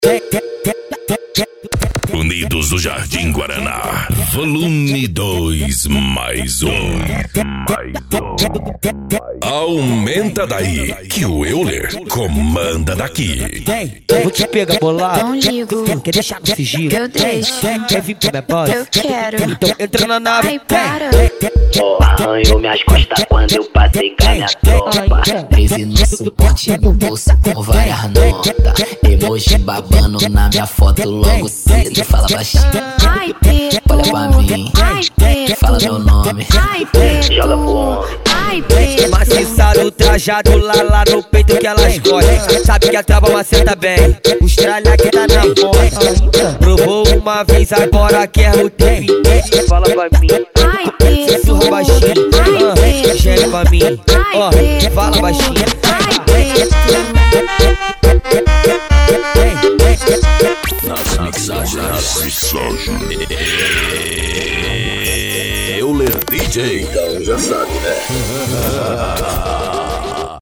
Unidos do Jardim Guaraná, volume 2 mais um. Aumenta daí, que o Euler comanda daqui. Vou te pegar bolado. Não ligo. Quer deixar com sigilo? Eu deixo. Quer vir pra minha base? Eu quero. Então entra na nave. Ai, para. Arranhou minhas costas quando eu passei com a minha tropa. 13 no suporte no bolso com várias notas. Emoji babando na minha foto logo cedo. Fala baixinho, Ai, Pedro. olha pra mim. Ai, Pedro. Fala meu nome, Ai, Pedro. joga pro homem. Ai, Pedro. Maciçado, trajado lá no peito que elas gostam. Sabe que a trava maceta bem, os tralha que tá na porta. Provou uma vez, agora quer o tempo inteiro. Fala pra mim, Ai, Pedro. sussurra baixinho, Ai, Pedro. gere pra mim, ó, Ai, Pedro. fala baixinho. Ai, Pedro. Nas mixagens, Euler DJ. Então já sabe, né?